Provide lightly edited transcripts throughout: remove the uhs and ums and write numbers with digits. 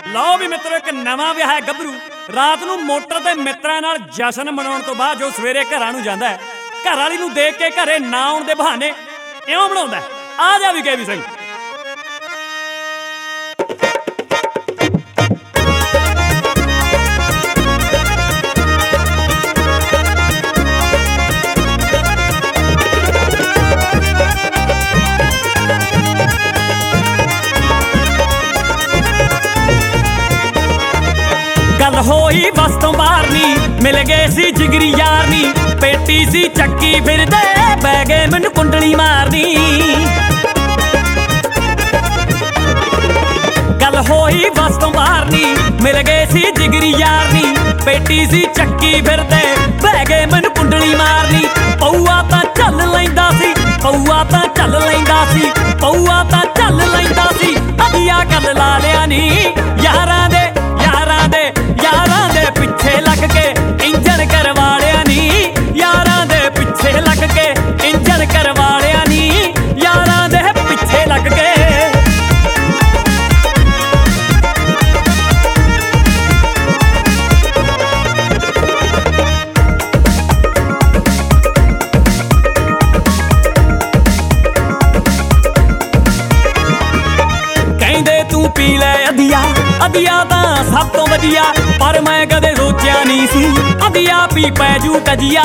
ਲਓ ਵੀ ਮਿੱਤਰੋ, ਇੱਕ ਨਵਾਂ ਵਿਆਹਿਆ ਗੱਭਰੂ ਰਾਤ ਨੂੰ ਮੋਟਰ ਤੇ ਮਿੱਤਰਾਂ ਨਾਲ ਜਸ਼ਨ ਮਨਾਉਣ ਤੋਂ ਬਾਅਦ ਜੋ ਸਵੇਰੇ ਘਰਾਂ ਨੂੰ ਜਾਂਦਾ ਹੈ, ਘਰ ਵਾਲੀ ਨੂੰ ਦੇਖ ਕੇ ਘਰੇ ਨਾ ਆਉਣ ਦੇ ਬਹਾਨੇ ਇਉਂ ਬਣਾਉਂਦਾ, ਆ ਜਾ ਵੀ ਕੇ ਵੀ ਸਹੀ। ਗੱਲ ਹੋਈ ਬਸ ਤੋਂ ਬਾਹਰ ਨੀ, ਮਿਲ ਗਏ ਸੀ ਜਿਗਰੀ ਯਾਰ ਨੀ, ਪੇਟੀ ਸੀ ਚੱਕੀ ਫਿਰਦੇ ਬਹਿ ਗਏ ਮੈਨੂੰ ਕੁੰਡਲੀ ਮਾਰਨੀ। ਗੱਲ ਹੋਈ ਬਸ ਤੋਂ ਬਾਹਰ ਨੀ, ਮਿਲ ਗਏ ਸੀ ਜਿਗਰੀ ਯਾਰ ਨੀ, ਪੇਟੀ ਸੀ ਚੱਕੀ ਫਿਰਦੇ ਬਹਿ ਗਏ ਮੈਨੂੰ ਕੁੰਡਲੀ ਮਾਰਨੀ। ਪਊਆ ਤਾਂ ਚੱਲ ਲੈਂਦਾ ਸੀ, ਪਊਆ ਤਾਂ ਚੱਲ ਲੈਂਦਾ ਸੀ, ਪਊਆ ਤਾਂ ਚੱਲ ਲੈਂਦਾ ਸੀ, ਅਧੀਆ ਗੱਲ ਲਾ ਲਿਆ ਨੀ। ਯਾਰਾਂ ਦੇ ਯਾਰਾਂ ਦੇ ਯਾਰਾਂ ਦੇ ਪਿੱਛੇ ਲੱਗ ਕੇ ਇੰਜਣ ਕਰਵਾ ਲਿਆ ਨੀ, ਯਾਰਾਂ ਦੇ ਪਿੱਛੇ ਲੱਗ ਕੇ ਇੰਜਣ ਕਰਵਾ ਲਿਆ ਨੀ, ਯਾਰਾਂ ਦੇ ਪਿੱਛੇ ਲੱਗ ਕੇ। ਕਹਿੰਦੇ ਤੂੰ ਪੀ ਲੈ ਅਧੀਆ, ਅਧੀਆ ਤਾਂ ਸਭ ਤੋਂ ਵਧੀਆ, ਪਰ ਮੈਂ ਕਦੇ ਸੋਚਿਆ ਨਹੀਂ ਸੀ ਅਧੀਆ ਪੀ ਪੈ ਜੂ ਕਜੀਆ।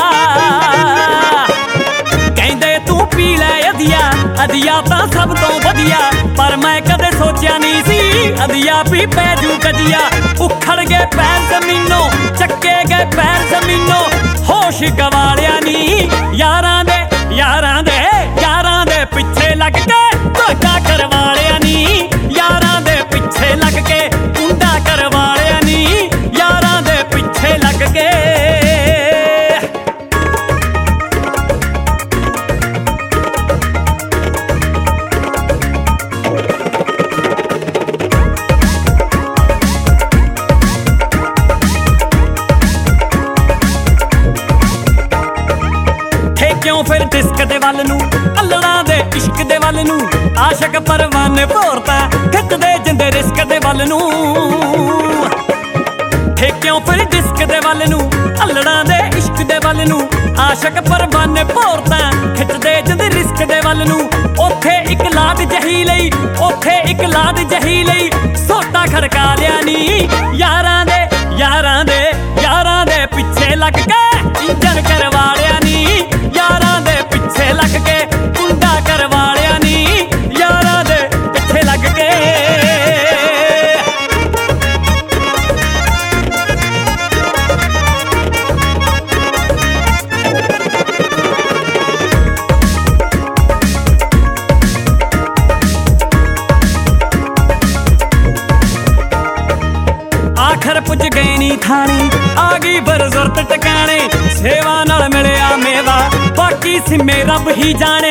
ਕਹਿੰਦੇ ਤੂੰ ਪੀ ਲੈ ਅਧੀਆ, ਅਧੀਆ ਤਾਂ ਸਭ ਤੋਂ ਵਧੀਆ, ਪਰ ਮੈਂ ਕਦੇ ਸੋਚਿਆ ਨਹੀਂ ਸੀ ਅਧੀਆ ਪੀ ਪੈ ਜੂ ਕਜੀਆ। ਉਖੜ ਗਏ ਪੈਰ ਜ਼ਮੀਨੋਂ, ਚੱਕੇ ਗਏ ਪੈਰ ਜ਼ਮੀਨੋਂ, ਹੋਸ਼ ਗਵਾ ਲਿਆ ਨੀ। ਯਾਰਾਂ ਦੇ ਯਾਰਾਂ ਦੇ ਯਾਰਾਂ ਦੇ ਪਿੱਛੇ ਲੱਗ ਕੇ ਧੋਖਾ ਕਰਵਾ ਲਿਆ ਨੀ, ਯਾਰਾਂ ਦੇ ਪਿੱਛੇ ਲੱਗ ਕੇ ਕੁੰਡਾ ਕਰਵਾ ਲਿਆ ਨੀ, ਯਾਰਾਂ ਦੇ ਪਿੱਛੇ ਲੱਗ ਕੇ। ਕਿਉਂ ਫਿਰ ਡਿਸਕ ਦੇ ਵੱਲ ਨੂੰ, ਅੱਲੜਾਂ ਦੇ ਇਸ਼ਕ ਦੇ ਵੱਲ ਨੂੰ, ਆਸ਼ਕ ਪਰਵਾਨੇ ਭੋਰਤਾ ਖਿੱਚਦੇ ਜਿੰਦੇ ਰਿਸਕ ਦੇ ਵੱਲ ਨੂੰ। ਕਿਉਂ ਫਿਰ ਡਿਸਕ ਦੇ ਵੱਲ ਨੂੰ, ਅੱਲੜਾਂ ਦੇ ਇਸ਼ਕ ਦੇ ਵੱਲ ਨੂੰ, ਆਸ਼ਕ ਪਰਵਾਨੇ ਭੋਰਤਾ ਖਿੱਚਦੇ ਜਿੰਦੇ ਰਿਸਕ ਦੇ ਵੱਲ ਨੂੰ। ਉੱਥੇ ਇੱਕ ਲਾਟ ਜਹੀ ਲਈ, ਉੱਥੇ ਇੱਕ ਲਾਟ ਜਹੀ ਲਈ, ਸੋਟਾ ਖੜਕਾ ਲਿਆ ਨੀ। ਯਾਰਾਂ ਦੇ ਯਾਰਾਂ ਦੇ ਯਾਰਾਂ ਦੇ ਪਿੱਛੇ ਲੱਗ ਕੇ ਇੰਜਣ ਕਰਵਾ ਲਿਆ ਨੀ, ਯਾਰਾਂ ਦੇ ਪਿੱਛੇ ਲੱਗ ਕੇ ਕੁੰਡਾ ਕਰਵਾ ਲਿਆ ਨੀ, ਯਾਰਾਂ ਦੇ ਪਿੱਛੇ ਲੱਗ ਕੇ। ਆਖਰ ਪੁੱਜ ਗਏ ਨੀ ਥਾਣੇ, ਆ ਗਈ ਬਰਜ਼ੁਰਤ ਟਿਕਾਣੇ, ਸੇਵਾ ਨਾਲ ਮਿਲਿਆ ਮੇਵਾ ਬਾਕੀ ਸਿੰਮੇ ਰੱਬ ਹੀ ਜਾਣੇ।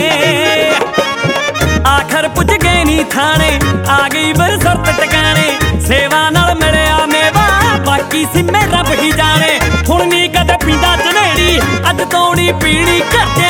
ਆਖਰ ਪੁੱਜ ਗਏ ਨੀ ਥਾਣੇ, ਆ ਗਈ ਬਰਜ਼ੁਰਤ ਟਿਕਾਣੇ, ਸੇਵਾ ਨਾਲ ਮਿਲਿਆ ਮੇਵਾ ਬਾਕੀ ਸਿੰਮੇ ਰੱਬ ਹੀ ਜਾਣੇ। ਹੁਣ ਨੀ ਕਦੇ ਪੀਂਦਾ ਝਨੇੜੀ, ਅੱਜ ਤੋਂ ਨੀ ਪੀਣੀ ਘਰ